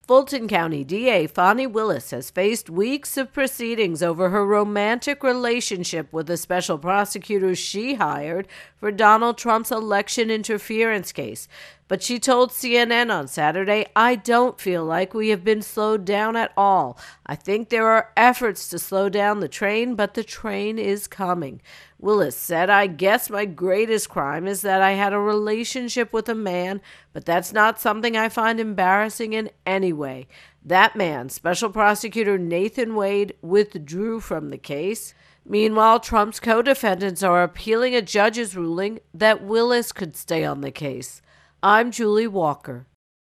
Fulton County DA Fani Willis has faced weeks of proceedings over her romantic relationship with the special prosecutor she hired for Donald Trump's election interference case. But she told CNN on Saturday, "I don't feel like we have been slowed down at all. I think there are efforts to slow down the train, but the train is coming." Willis said, "I guess my greatest crime is that I had a relationship with a man, but that's not something I find embarrassing in any way." That man, Special Prosecutor Nathan Wade, withdrew from the case. Meanwhile, Trump's co-defendants are appealing a judge's ruling that Willis could stay on the case. I'm Julie Walker.